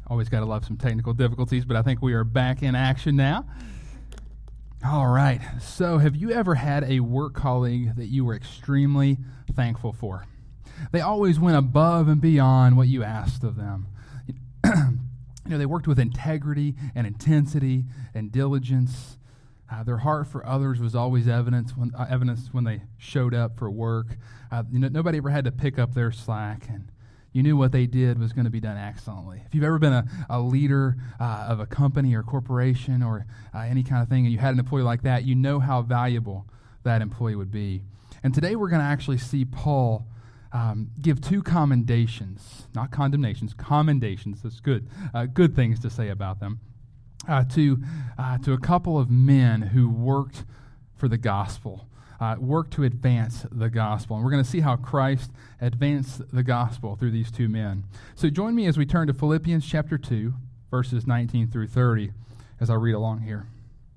Always got to love some technical difficulties, but I think we are back in action now. All right. So have you ever had a work colleague that you were extremely thankful for? They always went above and beyond what you asked of them. They worked with integrity and intensity and diligence. Their heart for others was always evidence when they showed up for work. Nobody ever had to pick up their slack, and you knew what they did was going to be done excellently. If you've ever been a leader of a company or corporation or any kind of thing, and you had an employee like that, you know how valuable that employee would be. And today we're going to actually see Paul give two commendations, not condemnations, commendations. That's good. Good things to say about them. To a couple of men who worked for the gospel, worked to advance the gospel. And we're going to see how Christ advanced the gospel through these two men. So join me as we turn to Philippians chapter 2, verses 19 through 30, as I read along here.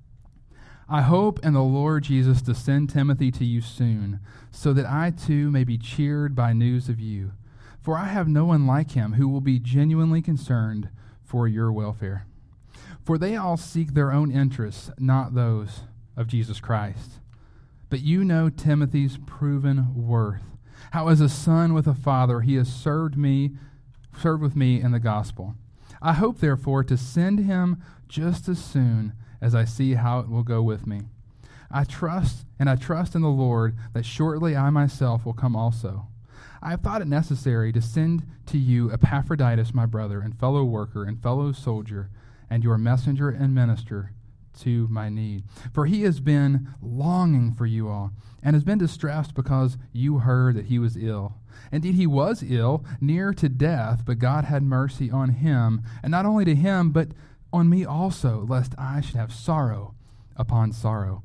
I hope in the Lord Jesus to send Timothy to you soon, so that I too may be cheered by news of you. For I have no one like him who will be genuinely concerned for your welfare. For they all seek their own interests, not those of Jesus Christ. But you know Timothy's proven worth, how as a son with a father he has served with me in the gospel. I hope, therefore, to send him just as soon as I see how it will go with me. I trust in the Lord that shortly I myself will come also. I have thought it necessary to send to you Epaphroditus, my brother, and fellow worker, and fellow soldier, and your messenger and minister to my need. For he has been longing for you all, and has been distressed because you heard that he was ill. Indeed, he was ill, near to death, but God had mercy on him, and not only to him, but on me also, lest I should have sorrow upon sorrow.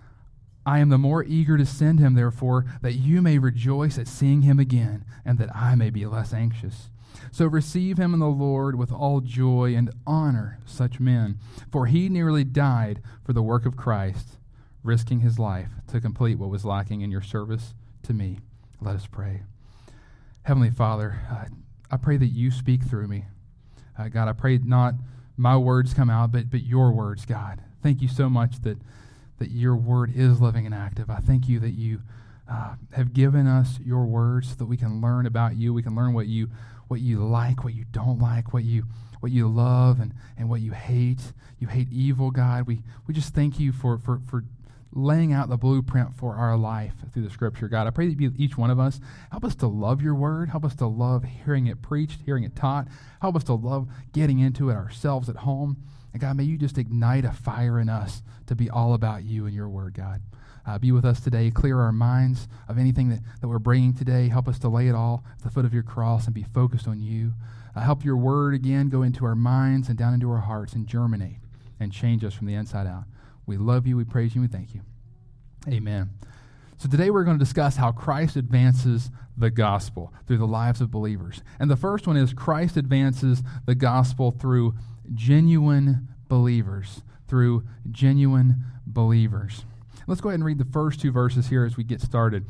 I am the more eager to send him, therefore, that you may rejoice at seeing him again, and that I may be less anxious. So receive him in the Lord with all joy and honor such men, for he nearly died for the work of Christ, risking his life to complete what was lacking in your service to me. Let us pray. Heavenly Father, I pray that you speak through me. God, I pray not my words come out, but your words, God. Thank you so much that your word is living and active. I thank you that you have given us your words so that we can learn about you. We can learn what you like, what you don't like, what you love and what you hate. You hate evil, God. We just thank you for laying out the blueprint for our life through the scripture, God. I pray that you be with each one of us. Help us to love your word. Help us to love hearing it preached, hearing it taught. Help us to love getting into it ourselves at home. And God, may you just ignite a fire in us to be all about you and your word, God. Be with us today. Clear our minds of anything that we're bringing today. Help us to lay it all at the foot of your cross and be focused on you. Help your word again go into our minds and down into our hearts and germinate and change us from the inside out. We love you, we praise you, we thank you. Amen. So today we're going to discuss how Christ advances the gospel through the lives of believers. And the first one is Christ advances the gospel through genuine believers. Through genuine believers. Let's go ahead and read the first two verses here as we get started.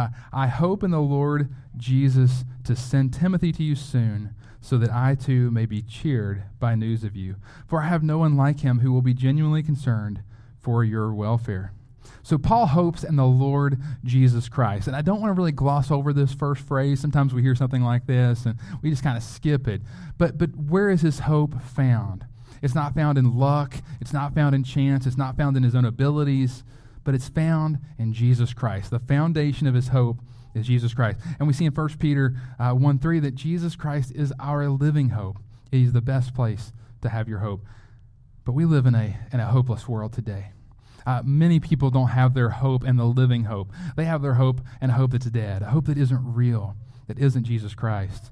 I hope in the Lord Jesus to send Timothy to you soon, so that I too may be cheered by news of you. For I have no one like him who will be genuinely concerned for your welfare. So Paul hopes in the Lord Jesus Christ. And I don't want to really gloss over this first phrase. Sometimes we hear something like this and we just kind of skip it. But where is his hope found? It's not found in luck. It's not found in chance. It's not found in his own abilities. But it's found in Jesus Christ. The foundation of his hope is Jesus Christ. And we see in 1 Peter 1:3 that Jesus Christ is our living hope. He's the best place to have your hope. But we live in a hopeless world today. Many people don't have their hope in the living hope. They have their hope in a hope that's dead, a hope that isn't real, that isn't Jesus Christ.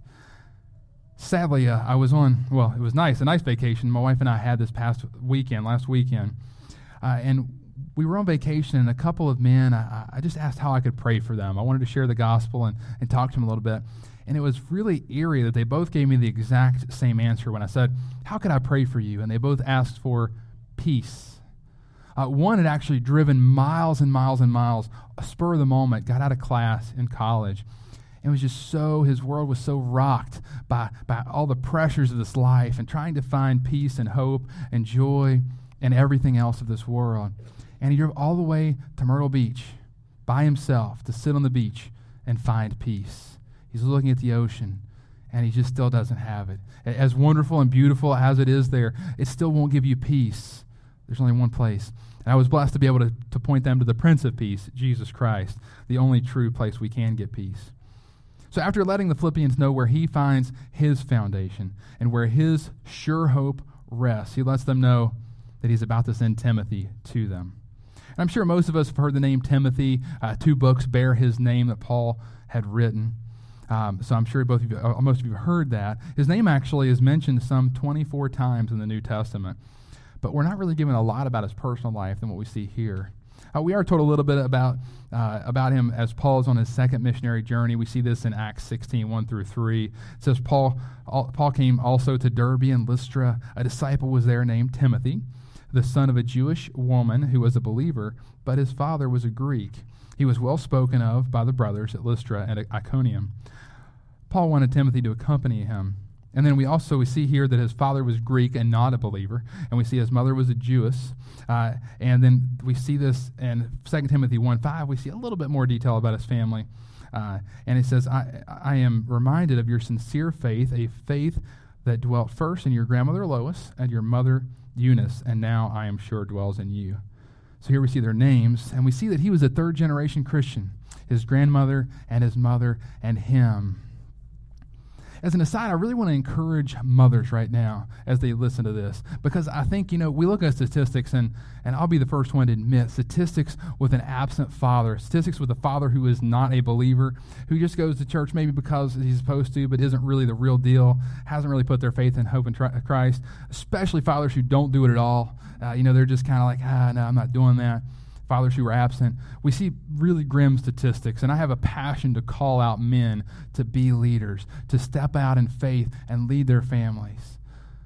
Sadly, I was on, it was a nice vacation. My wife and I had this last weekend. And we were on vacation, and a couple of men, I just asked how I could pray for them. I wanted to share the gospel and talk to them a little bit. And it was really eerie that they both gave me the exact same answer when I said, how could I pray for you? And they both asked for peace. One had actually driven miles and miles and miles, a spur of the moment, got out of class in college. and his world was so rocked by all the pressures of this life and trying to find peace and hope and joy and everything else of this world. And he drove all the way to Myrtle Beach by himself to sit on the beach and find peace. He's looking at the ocean, and he just still doesn't have it. As wonderful and beautiful as it is there, it still won't give you peace. There's only one place. And I was blessed to be able to point them to the Prince of Peace, Jesus Christ, the only true place we can get peace. So after letting the Philippians know where he finds his foundation and where his sure hope rests, he lets them know that he's about to send Timothy to them. And I'm sure most of us have heard the name Timothy. 2 books bear his name that Paul had written. So I'm sure most of you have heard that. His name actually is mentioned some 24 times in the New Testament. But we're not really given a lot about his personal life than what we see here. We are told a little bit about him as Paul is on his second missionary journey. We see this in Acts 16, 1-3. It says, Paul came also to Derbe and Lystra. A disciple was there named Timothy, the son of a Jewish woman who was a believer, but his father was a Greek. He was well spoken of by the brothers at Lystra and Iconium. Paul wanted Timothy to accompany him. And then we see here that his father was Greek and not a believer, and we see his mother was a Jewess. And then we see this in 2 Timothy 1:5. We see a little bit more detail about his family. And it says, I am reminded of your sincere faith, a faith that dwelt first in your grandmother Lois and your mother Eunice, and now I am sure dwells in you. So here we see their names, and we see that he was a third-generation Christian, his grandmother and his mother and him. As an aside, I really want to encourage mothers right now as they listen to this, because I think, we look at statistics, and I'll be the first one to admit, statistics with an absent father, statistics with a father who is not a believer, who just goes to church maybe because he's supposed to, but isn't really the real deal, hasn't really put their faith and hope in Christ, especially fathers who don't do it at all. They're just kind of like, no, I'm not doing that. Fathers who are absent. We see really grim statistics, and I have a passion to call out men to be leaders, to step out in faith and lead their families.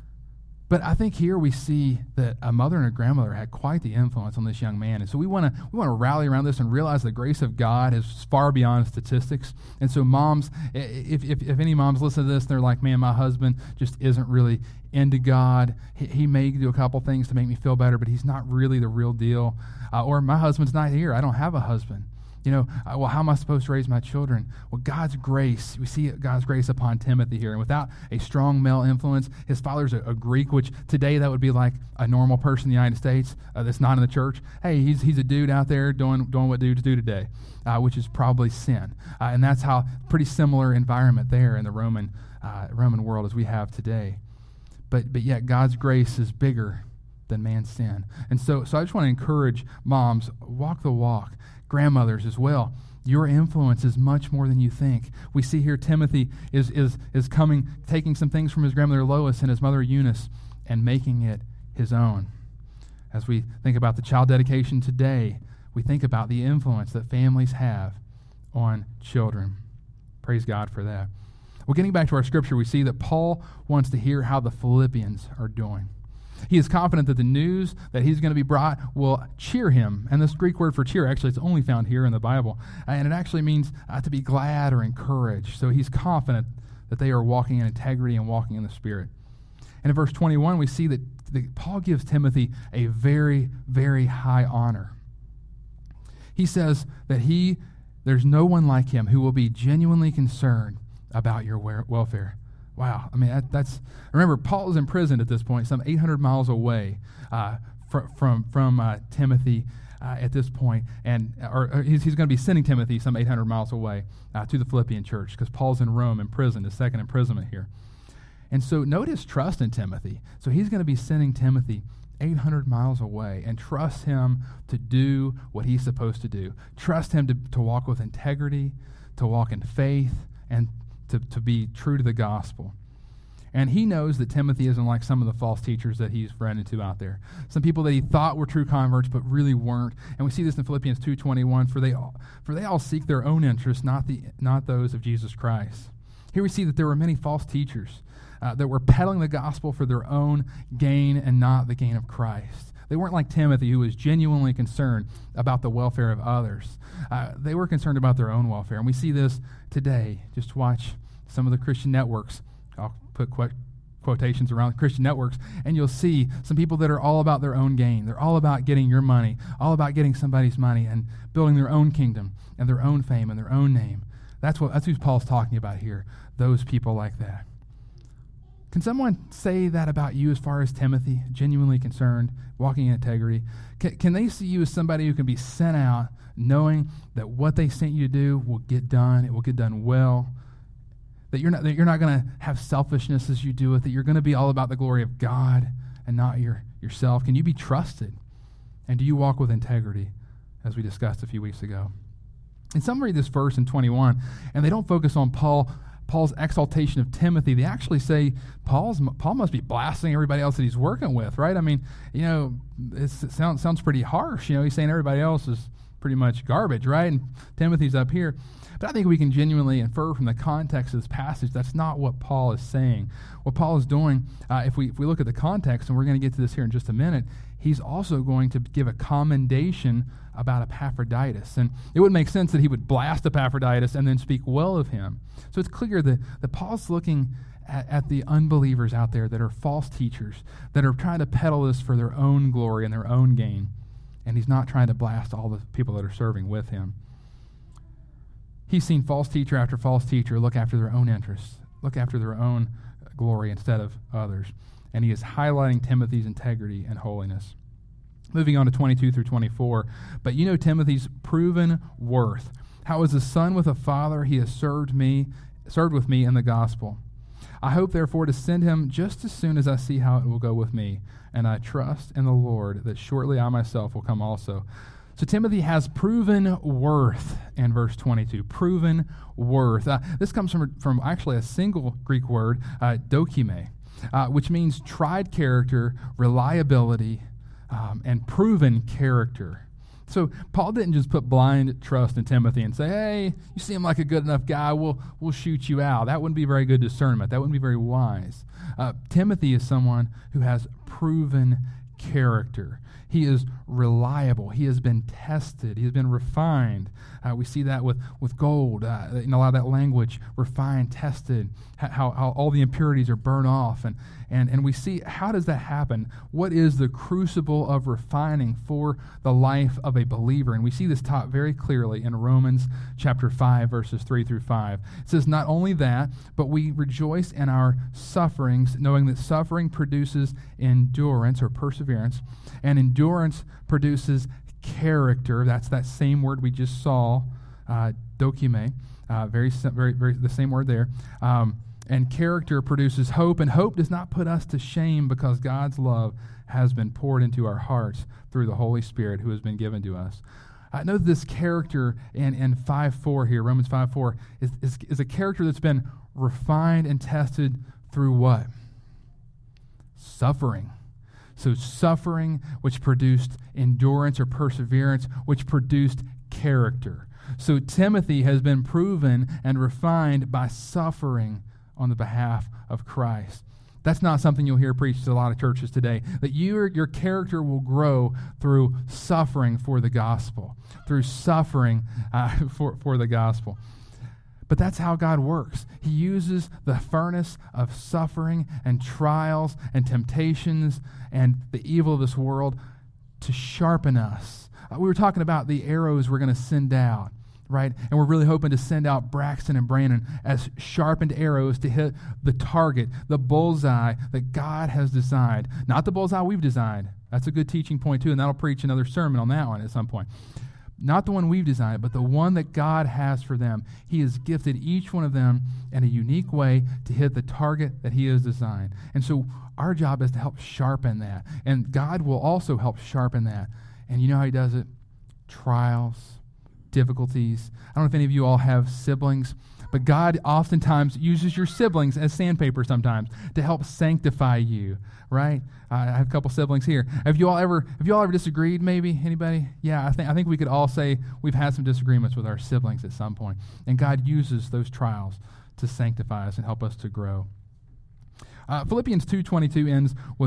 But I think here we see that a mother and a grandmother had quite the influence on this young man. And so we want to rally around this and realize the grace of God is far beyond statistics. And so moms, if any moms listen to this, they're like, man, my husband just isn't really into God. He may do a couple things to make me feel better, but he's not really the real deal. Or my husband's not here. I don't have a husband. Well, how am I supposed to raise my children? Well, God's grace, we see God's grace upon Timothy here. And without a strong male influence, his father's a Greek, which today that would be like a normal person in the United States that's not in the church. Hey, he's a dude out there doing what dudes do today, which is probably sin. And that's how pretty similar environment there in the Roman world as we have today. But yet God's grace is bigger than man's sin. And so I just want to encourage moms, walk the walk. Grandmothers as well. Your influence is much more than you think. We see here Timothy is coming, taking some things from his grandmother Lois and his mother Eunice and making it his own. As we think about the child dedication today, we think about the influence that families have on children. Praise God for that. Well, getting back to our scripture, we see that Paul wants to hear how the Philippians are doing. He is confident that the news that he's going to be brought will cheer him. And this Greek word for cheer, actually, it's only found here in the Bible. And it actually means to be glad or encouraged. So he's confident that they are walking in integrity and walking in the Spirit. And in verse 21, we see that Paul gives Timothy a very, very high honor. He says that there's no one like him who will be genuinely concerned about your welfare. Wow, I mean, remember, Paul is imprisoned at this point, some 800 miles away from Timothy at this point, or he's going to be sending Timothy some 800 miles away to the Philippian church, because Paul's in Rome imprisoned, his second imprisonment here. And so note his trust in Timothy. So he's going to be sending Timothy 800 miles away and trust him to do what he's supposed to do. Trust him to walk with integrity, to walk in faith, and to be true to the gospel. And he knows that Timothy isn't like some of the false teachers that he's run into out there. Some people that he thought were true converts but really weren't. And we see this in Philippians 2:21, for they all seek their own interests, not those of Jesus Christ. Here we see that there were many false teachers that were peddling the gospel for their own gain and not the gain of Christ. They weren't like Timothy, who was genuinely concerned about the welfare of others. They were concerned about their own welfare. And we see this today. Just watch some of the Christian networks. I'll put quotations around Christian networks, and you'll see some people that are all about their own gain. They're all about getting your money, all about getting somebody's money and building their own kingdom and their own fame and their own name. That's who Paul's talking about here, those people like that. Can someone say that about you as far as Timothy, genuinely concerned, walking in integrity? Can they see you as somebody who can be sent out knowing that what they sent you to do will get done, it will get done well, that you're not going to have selfishness as you do it, that you're going to be all about the glory of God and not yourself? Can you be trusted? And do you walk with integrity, as we discussed a few weeks ago? And some read this verse in 21, and they don't focus on Paul's exaltation of Timothy. They actually say Paul must be blasting everybody else that he's working with, right? I mean, it sounds pretty harsh. He's saying everybody else is pretty much garbage, right? And Timothy's up here. But I think we can genuinely infer from the context of this passage that's not what Paul is saying. What Paul is doing, if we look at the context, and we're going to get to this here in just a minute, he's also going to give a commendation about Epaphroditus. And it would make sense that he would blast Epaphroditus and then speak well of him. So it's clear that Paul's looking at the unbelievers out there that are false teachers, that are trying to peddle this for their own glory and their own gain. And he's not trying to blast all the people that are serving with him. He's seen false teacher after false teacher look after their own interests, look after their own glory instead of others. And he is highlighting Timothy's integrity and holiness. Moving on to 22 through 24. But you know Timothy's proven worth. How as a son with a father he has served with me in the gospel. I hope therefore to send him just as soon as I see how it will go with me. And I trust in the Lord that shortly I myself will come also. So Timothy has proven worth in verse 22. Proven worth. This comes from actually a single Greek word, dokime, which means tried character, reliability, and proven character. So Paul didn't just put blind trust in Timothy and say, hey, you seem like a good enough guy, we'll shoot you out. That wouldn't be very good discernment. That wouldn't be very wise. Timothy is someone who has proven character. He is reliable. He has been tested. He has been refined. We see that with gold. A lot of that language, refined, tested, how all the impurities are burned off. And we see, how does that happen? What is the crucible of refining for the life of a believer? And we see this taught very clearly in Romans chapter 5, verses 3 through 5. It says, not only that, but we rejoice in our sufferings, knowing that suffering produces endurance or perseverance, and endurance produces character. That's that same word we just saw, dokime, very the same word there. And character produces hope, and hope does not put us to shame because God's love has been poured into our hearts through the Holy Spirit who has been given to us. Note this character in 5:4 here, Romans 5:4, is a character that's been refined and tested through what? Suffering. So suffering, which produced endurance or perseverance, which produced character. So Timothy has been proven and refined by suffering on the behalf of Christ. That's not something you'll hear preached at a lot of churches today, that your character will grow through suffering for the gospel, through suffering for the gospel. But that's how God works. He uses the furnace of suffering and trials and temptations and the evil of this world to sharpen us. We were talking about the arrows we're going to send out, right? And we're really hoping to send out Braxton and Brandon as sharpened arrows to hit the target, the bullseye that God has designed. Not the bullseye we've designed. That's a good teaching point too, and that'll preach another sermon on that one at some point. Not the one we've designed, but the one that God has for them. He has gifted each one of them in a unique way to hit the target that he has designed. And so our job is to help sharpen that. And God will also help sharpen that. And you know how he does it? Trials, difficulties. I don't know if any of you all have siblings, but God oftentimes uses your siblings as sandpaper sometimes to help sanctify you, right? I have a couple siblings here. Have you all ever disagreed, maybe? Anybody? Yeah, I think we could all say we've had some disagreements with our siblings at some point. And God uses those trials to sanctify us and help us to grow. Philippians 2:22 ends with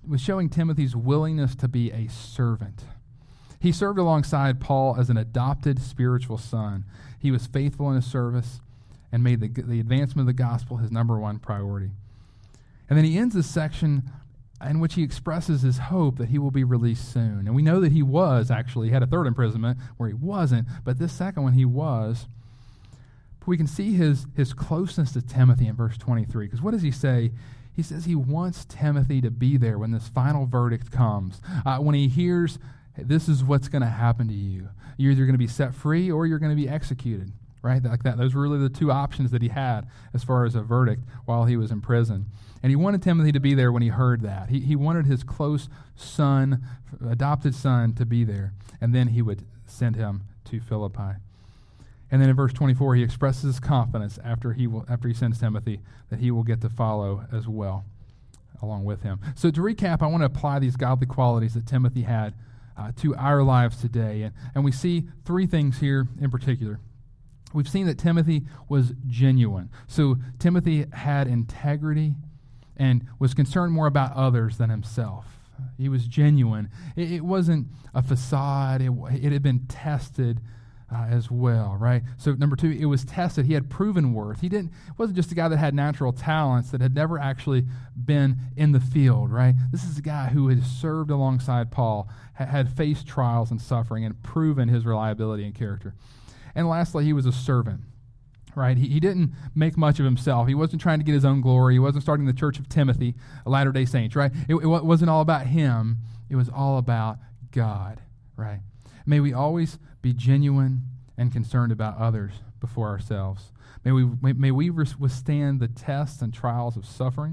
was showing Timothy's willingness to be a servant. He served alongside Paul as an adopted spiritual son. He was faithful in his service and made the advancement of the gospel his number one priority. And then he ends this section in which he expresses his hope that he will be released soon. And we know that he was actually. He had a third imprisonment where he wasn't, but this second one he was. But we can see his closeness to Timothy in verse 23, because what does he say? He says he wants Timothy to be there when this final verdict comes. When he hears, hey, this is what's going to happen to you. You're either going to be set free or you're going to be executed, right? Like that. Those were really the two options that he had as far as a verdict while he was in prison. And he wanted Timothy to be there when he heard that. He wanted his close son, adopted son, to be there. And then he would send him to Philippi. And then in verse 24, he expresses his confidence after he sends Timothy that he will get to follow as well along with him. So to recap, I want to apply these godly qualities that Timothy had to our lives today. And we see three things here in particular. We've seen that Timothy was genuine. So Timothy had integrity and was concerned more about others than himself. He was genuine. It wasn't a facade. It had been tested as well, right? So number two, it was tested. He had proven worth. He wasn't just a guy that had natural talents that had never actually been in the field, right? This is a guy who had served alongside Paul, had faced trials and suffering, and proven his reliability and character. And lastly, he was a servant. Right? He didn't make much of himself. He wasn't trying to get his own glory. He wasn't starting the Church of Timothy, a Latter-day Saints, right? It wasn't all about him. It was all about God, right? May we always be genuine and concerned about others before ourselves. May we withstand the tests and trials of suffering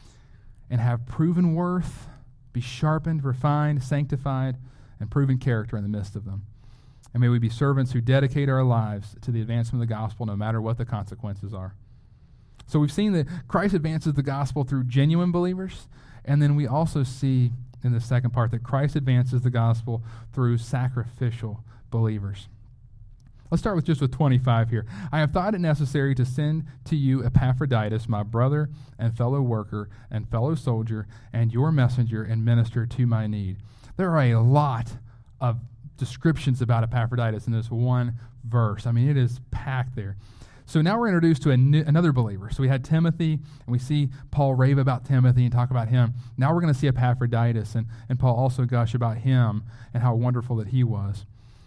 and have proven worth, be sharpened, refined, sanctified, and proven character in the midst of them. And may we be servants who dedicate our lives to the advancement of the gospel no matter what the consequences are. So we've seen that Christ advances the gospel through genuine believers, and then we also see in the second part that Christ advances the gospel through sacrificial believers. Let's start with 25 here. I have thought it necessary to send to you Epaphroditus, my brother and fellow worker and fellow soldier, and your messenger and minister to my need. There are a lot of descriptions about Epaphroditus in this one verse. I mean, it is packed there. So now we're introduced to another believer. So we had Timothy, and we see Paul rave about Timothy and talk about him. Now we're going to see Epaphroditus, and Paul also gush about him and how wonderful that he was.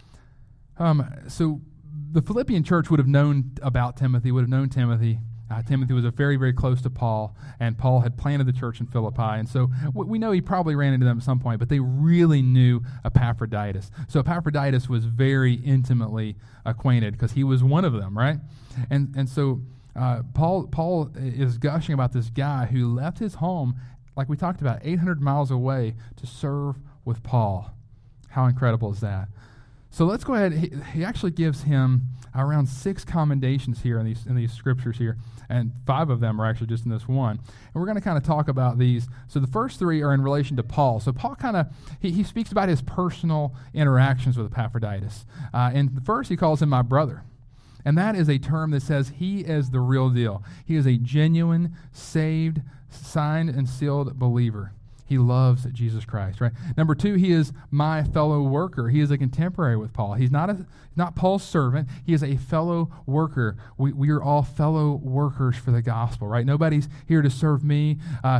So the Philippian church would have known about Timothy, would have known Timothy. Timothy was very, very close to Paul, and Paul had planted the church in Philippi. And so we know he probably ran into them at some point, but they really knew Epaphroditus. So Epaphroditus was very intimately acquainted because he was one of them, right? And so Paul is gushing about this guy who left his home, like we talked about, 800 miles away to serve with Paul. How incredible is that? So let's go ahead. He actually gives him around 6 commendations here in these scriptures here, and 5 of them are actually just in this one. And we're going to kind of talk about these. So the first 3 are in relation to Paul. So Paul he speaks about his personal interactions with Epaphroditus. And first he calls him my brother. And that is a term that says he is the real deal. He is a genuine, saved, signed, and sealed believer. He loves Jesus Christ, right? Number 2, he is my fellow worker. He is a contemporary with Paul. He's not Paul's servant. He is a fellow worker. We are all fellow workers for the gospel, right? Nobody's here to serve me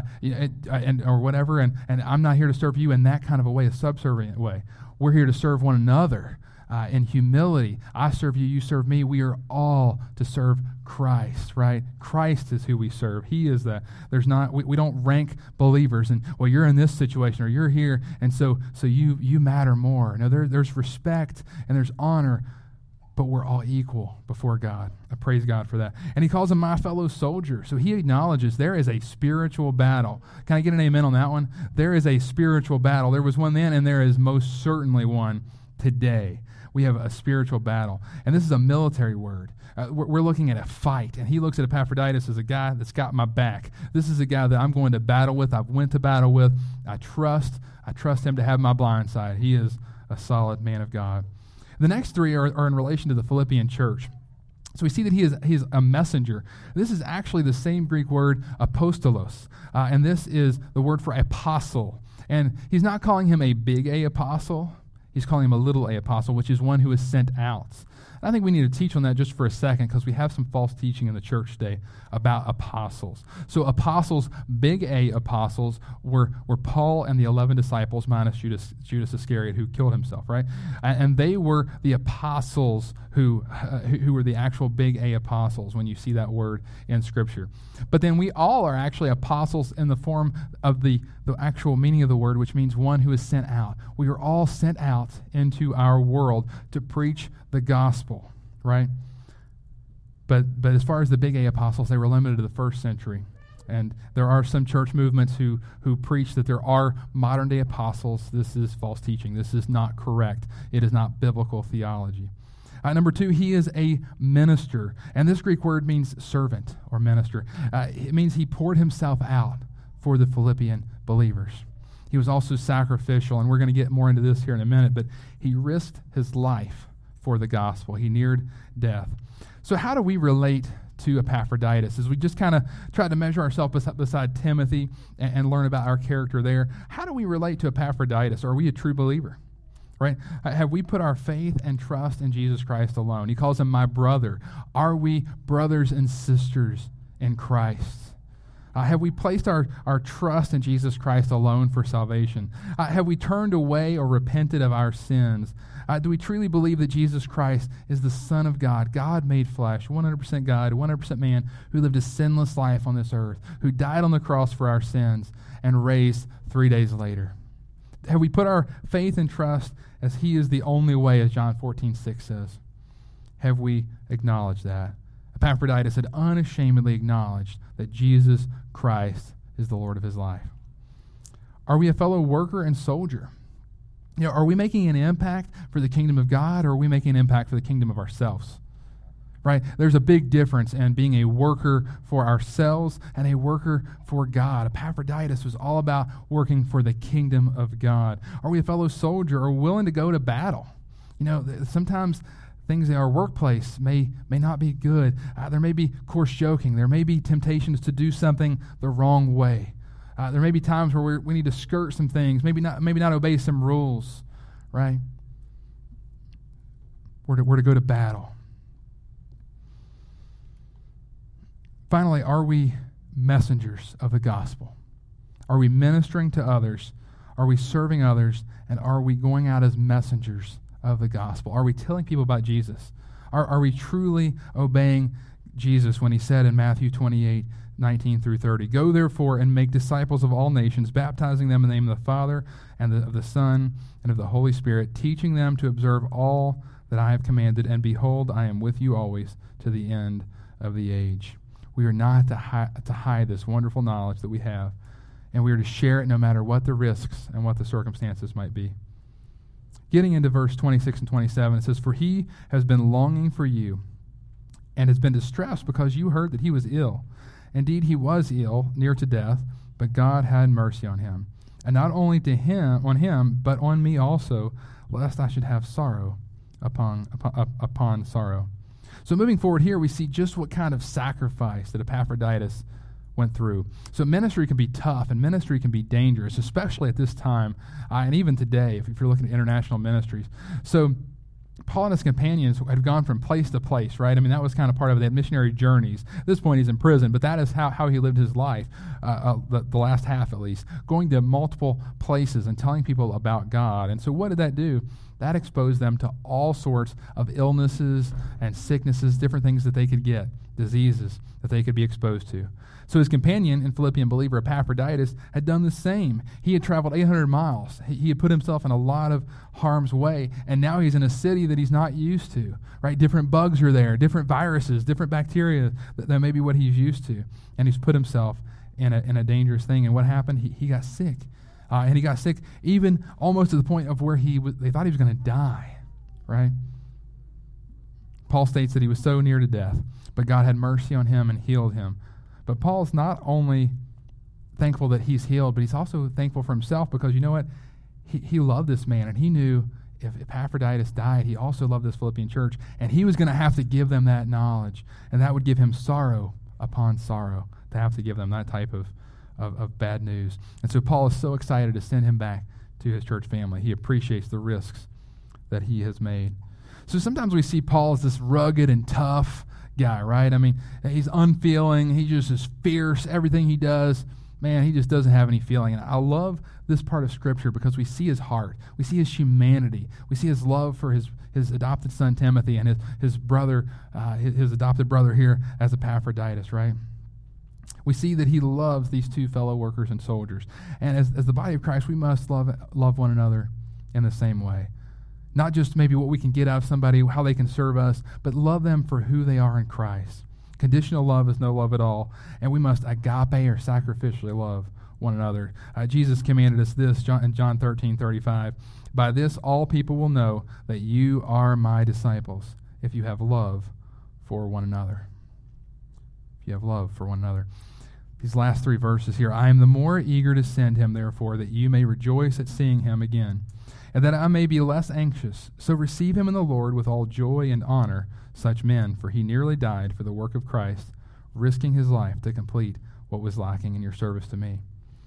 or whatever, and I'm not here to serve you in that kind of a way, a subservient way. We're here to serve one another in humility. I serve you, you serve me. We are all to serve Christ, right? Christ is who we serve. He is that. We don't rank believers and, well, you're in this situation or you're here, and so you matter more. No, there's respect and there's honor, but we're all equal before God. I praise God for that. And he calls him my fellow soldier. So he acknowledges there is a spiritual battle. Can I get an amen on that one? There is a spiritual battle. There was one then, and there is most certainly one today. We have a spiritual battle. And this is a military word. We're looking at a fight. And he looks at Epaphroditus as a guy that's got my back. This is a guy that I'm going to battle with. I've went to battle with. I trust him to have my blind side. He is a solid man of God. The next 3 are in relation to the Philippian church. So we see that he is a messenger. This is actually the same Greek word, apostolos. And this is the word for apostle. And he's not calling him a big A apostle. He's calling him a little a apostle, which is one who is sent out. And I think we need to teach on that just for a second because we have some false teaching in the church today about apostles. So apostles, big A apostles, were Paul and the 11 disciples minus Judas Iscariot who killed himself, right? And they were the apostles who were the actual big A apostles when you see that word in Scripture. But then we all are actually apostles in the form of the actual meaning of the word, which means one who is sent out. We are all sent out into our world to preach the gospel, right? But as far as the big A apostles, they were limited to the first century. And there are some church movements who preach that there are modern-day apostles. This is false teaching. This is not correct. It is not biblical theology. Number two, he is a minister. And this Greek word means servant or minister. It means he poured himself out for the Philippian believers. He was also sacrificial, and we're going to get more into this here in a minute, but he risked his life for the gospel. He neared death. So how do we relate to Epaphroditus? As we just kind of try to measure ourselves beside Timothy and learn about our character there, how do we relate to Epaphroditus? Are we a true believer? Right? Have we put our faith and trust in Jesus Christ alone? He calls him my brother. Are we brothers and sisters in Christ? Have we placed our trust in Jesus Christ alone for salvation? Have we turned away or repented of our sins? Do we truly believe that Jesus Christ is the Son of God, God made flesh, 100% God, 100% man, who lived a sinless life on this earth, who died on the cross for our sins and raised 3 days later? Have we put our faith and trust as he is the only way, as John 14:6 says? Have we acknowledged that? Epaphroditus had unashamedly acknowledged that Jesus Christ is the Lord of his life. Are we a fellow worker and soldier? Are we making an impact for the kingdom of God, or are we making an impact for the kingdom of ourselves? Right? There's a big difference in being a worker for ourselves and a worker for God. Epaphroditus was all about working for the kingdom of God. Are we a fellow soldier or willing to go to battle? Sometimes things in our workplace may not be good. There may be coarse joking. There may be temptations to do something the wrong way. There may be times where we need to skirt some things, maybe not obey some rules, right? We're to go to battle. Finally, are we messengers of the gospel? Are we ministering to others? Are we serving others? And are we going out as messengers of the gospel? Are we telling people about Jesus? Are we truly obeying Jesus when he said in Matthew 28:19-30, "Go therefore and make disciples of all nations, baptizing them in the name of the Father and of the Son and of the Holy Spirit, teaching them to observe all that I have commanded, and behold, I am with you always to the end of the age." We are not to hide this wonderful knowledge that we have, and we are to share it no matter what the risks and what the circumstances might be. Getting into verse 26 and 27, it says, "For he has been longing for you and has been distressed because you heard that he was ill. Indeed, he was ill, near to death, but God had mercy on him. And not only on him, but on me also, lest I should have sorrow upon sorrow." So moving forward here, we see just what kind of sacrifice that Epaphroditus went through. So ministry can be tough, and ministry can be dangerous, especially at this time, and even today, if you're looking at international ministries. So Paul and his companions had gone from place to place, right? I mean, that was kind of part of their missionary journeys. At this point, he's in prison, but that is how he lived his life, the last half at least, going to multiple places and telling people about God. And so what did that do? That exposed them to all sorts of illnesses and sicknesses, different things that they could get, diseases that they could be exposed to. So his companion and Philippian believer Epaphroditus had done the same. He had traveled 800 miles. He had put himself in a lot of harm's way, and now he's in a city that he's not used to, right? Different bugs are there, different viruses, different bacteria that may be what he's used to, and he's put himself in a dangerous thing. And what happened? He got sick. And he got sick even almost to the point of where they thought he was going to die, right? Paul states that he was so near to death, but God had mercy on him and healed him. But Paul's not only thankful that he's healed, but he's also thankful for himself because, you know what? He loved this man, and he knew if Epaphroditus died, he also loved this Philippian church, and he was going to have to give them that knowledge, and that would give him sorrow upon sorrow to have to give them that type of of bad news. And so Paul is so excited to send him back to his church family. He appreciates the risks that he has made. So sometimes we see Paul as this rugged and tough guy, right? I mean, he's unfeeling. He just is fierce. Everything he does, man, he just doesn't have any feeling. And I love this part of Scripture because we see his heart. We see his humanity. We see his love for his adopted son Timothy and his brother, his adopted brother here as Epaphroditus, right? We see that he loves these two fellow workers and soldiers. And as the body of Christ, we must love one another in the same way. Not just maybe what we can get out of somebody, how they can serve us, but love them for who they are in Christ. Conditional love is no love at all, and we must agape or sacrificially love one another. Jesus commanded us this in John 13:35. By this all people will know that you are my disciples, if you have love for one another. If you have love for one another. These last three verses here. I am the more eager to send him, therefore, that you may rejoice at seeing him again, and that I may be less anxious. So receive him in the Lord with all joy and honor such men, for he nearly died for the work of Christ, risking his life to complete what was lacking in your service to me.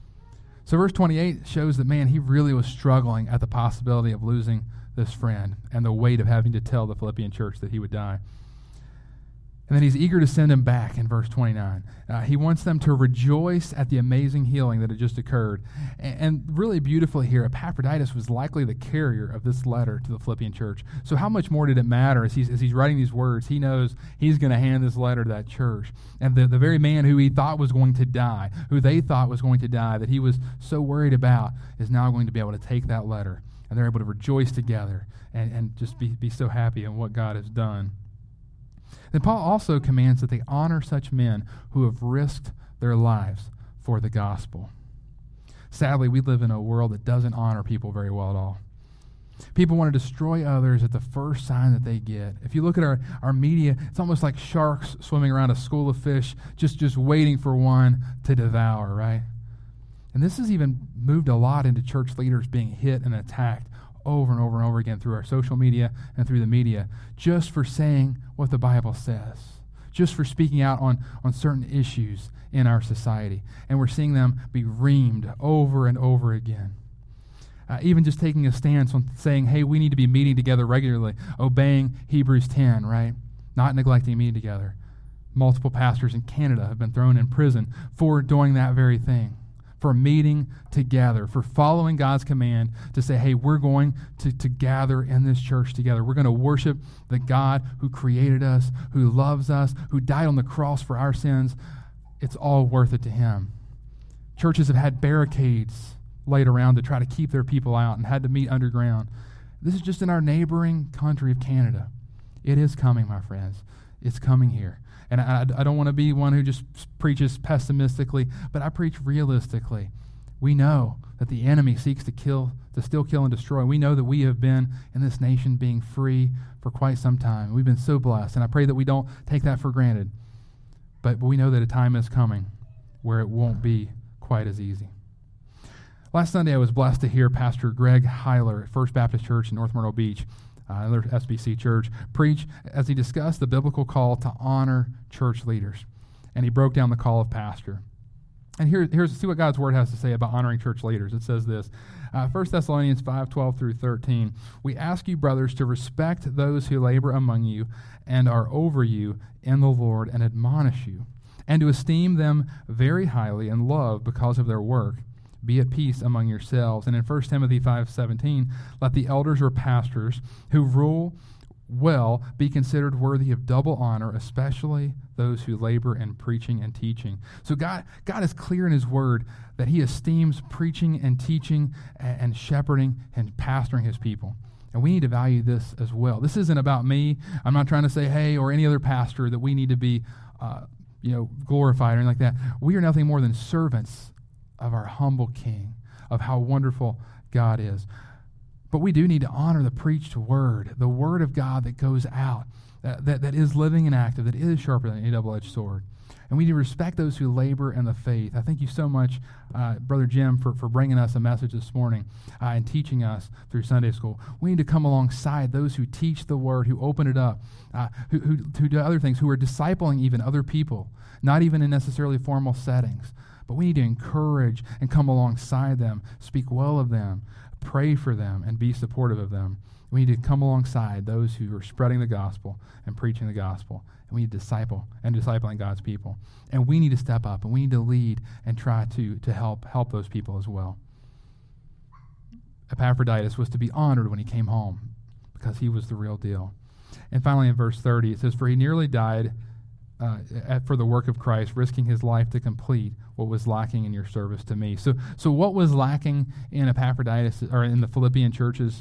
So verse 28 shows that, man, he really was struggling at the possibility of losing this friend and the weight of having to tell the Philippian church that he would die. And then he's eager to send him back in verse 29. He wants them to rejoice at the amazing healing that had just occurred. And really beautifully here, Epaphroditus was likely the carrier of this letter to the Philippian church. So how much more did it matter as he's writing these words? He knows he's going to hand this letter to that church. And the very man who he thought was going to die, who they thought was going to die, that he was so worried about, is now going to be able to take that letter. And they're able to rejoice together and just be so happy in what God has done. Then Paul also commands that they honor such men who have risked their lives for the gospel. Sadly, we live in a world that doesn't honor people very well at all. People want to destroy others at the first sign that they get. If you look at our media, it's almost like sharks swimming around a school of fish, just waiting for one to devour, right? And this has even moved a lot into church leaders being hit and attacked over and over and over again through our social media and through the media, just for saying what the Bible says, just for speaking out on certain issues in our society. And we're seeing them be reamed over and over again. Even just taking a stance on saying, hey, we need to be meeting together regularly, obeying Hebrews 10, right? Not neglecting meeting together. Multiple pastors in Canada have been thrown in prison for doing that very thing. For meeting together, for following God's command to say, hey, we're going to gather in this church together. We're going to worship the God who created us, who loves us, who died on the cross for our sins. It's all worth it to him. Churches have had barricades laid around to try to keep their people out and had to meet underground. This is just in our neighboring country of Canada. It is coming, my friends. It's coming here. And I don't want to be one who just preaches pessimistically, but I preach realistically. We know that the enemy seeks to steal, kill, and destroy. We know that we have been in this nation being free for quite some time. We've been so blessed, and I pray that we don't take that for granted. But we know that a time is coming where it won't be quite as easy. Last Sunday, I was blessed to hear Pastor Greg Heiler at First Baptist Church in North Myrtle Beach, another SBC church, preach as he discussed the biblical call to honor church leaders. And he broke down the call of pastor. And here's see what God's word has to say about honoring church leaders. It says this, 1 Thessalonians 5:12 through 13. We ask you, brothers, to respect those who labor among you and are over you in the Lord and admonish you, and to esteem them very highly in love because of their work. Be at peace among yourselves. And in 1 Timothy 5:17, let the elders or pastors who rule well be considered worthy of double honor, especially those who labor in preaching and teaching. So God is clear in his word that he esteems preaching and teaching and shepherding and pastoring his people. And we need to value this as well. This isn't about me. I'm not trying to say, hey, or any other pastor that we need to be glorified or anything like that. We are nothing more than servants of our humble King, of how wonderful God is. But we do need to honor the preached word, the word of God that goes out, that is living and active, that is sharper than a double-edged sword. And we need to respect those who labor in the faith. I thank you so much, Brother Jim, for bringing us a message this morning and teaching us through Sunday school. We need to come alongside those who teach the word, who open it up, who do other things, who are discipling even other people, not even in necessarily formal settings, But we need to encourage and come alongside them, speak well of them, pray for them, and be supportive of them. We need to come alongside those who are spreading the gospel and preaching the gospel. And we need to disciple and discipling God's people. And we need to step up, and we need to lead and try to help those people as well. Epaphroditus was to be honored when he came home because he was the real deal. And finally, in verse 30, it says, "For he nearly died for the work of Christ, risking his life to complete what was lacking in your service to me." So what was lacking in Epaphroditus, or in the Philippian church's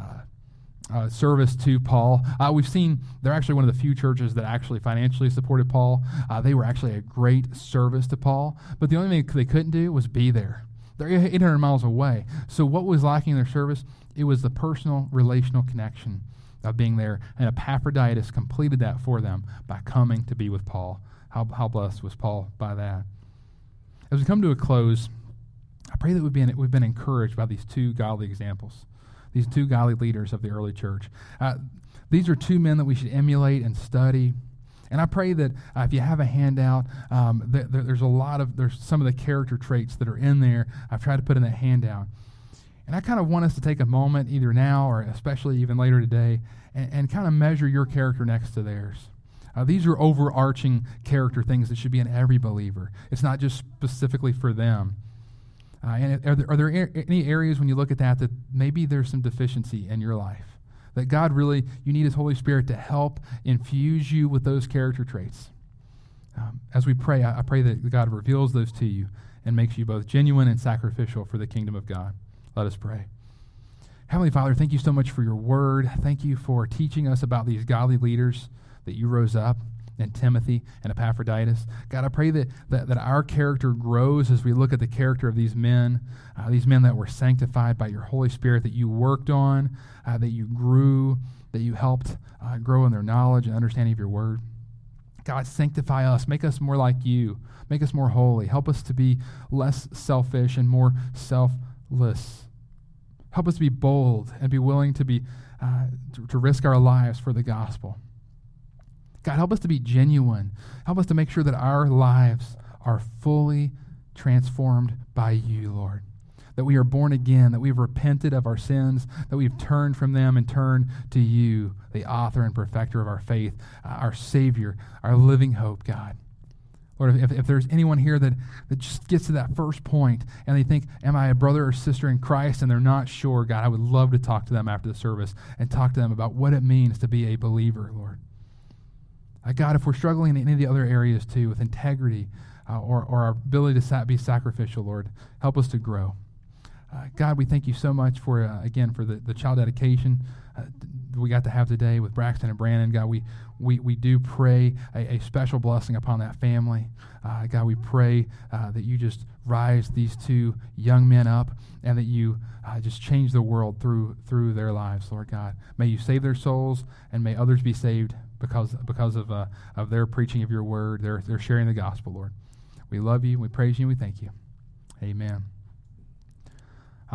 service to Paul? We've seen they're actually one of the few churches that actually financially supported Paul. They were actually a great service to Paul, but the only thing they couldn't do was be there. They're 800 miles away. So what was lacking in their service? It was the personal, relational connection of being there. And Epaphroditus completed that for them by coming to be with Paul. How blessed was Paul by that? As we come to a close, I pray that we've been encouraged by these two godly examples, these two godly leaders of the early church. These are two men that we should emulate and study. And I pray that if you have a handout, there's some of the character traits that are in there. I've tried to put in that handout. And I kind of want us to take a moment, either now or especially even later today, and kind of measure your character next to theirs. These are overarching character things that should be in every believer. It's not just specifically for them. And are there any areas when you look at that maybe there's some deficiency in your life? That God really, you need His Holy Spirit to help infuse you with those character traits. As we pray, I pray that God reveals those to you and makes you both genuine and sacrificial for the kingdom of God. Let us pray. Heavenly Father, thank you so much for your word. Thank you for teaching us about these godly leaders that you rose up, and Timothy and Epaphroditus. God, I pray that our character grows as we look at the character of these men that were sanctified by your Holy Spirit, that you worked on, that you grew, that you helped grow in their knowledge and understanding of your word. God, sanctify us. Make us more like you. Make us more holy. Help us to be less selfish and more selfless. Help us to be bold and be willing to risk our lives for the gospel. God, help us to be genuine. Help us to make sure that our lives are fully transformed by you, Lord. That we are born again, that we've repented of our sins, that we've turned from them and turned to you, the author and perfecter of our faith, our Savior, our living hope, God. Lord, if there's anyone here that just gets to that first point and they think, am I a brother or sister in Christ, and they're not sure, God, I would love to talk to them after the service and talk to them about what it means to be a believer, Lord. God, if we're struggling in any of the other areas too, with integrity or our ability to be sacrificial, Lord, help us to grow. God, we thank you so much for the child dedication we got to have today with Braxton and Brandon. God, we do pray a special blessing upon that family. God, we pray that you just rise these two young men up and that you just change the world through their lives, Lord God. May you save their souls, and may others be saved because of their preaching of your word, their sharing the gospel, Lord. We love you, we praise you, and we thank you. Amen.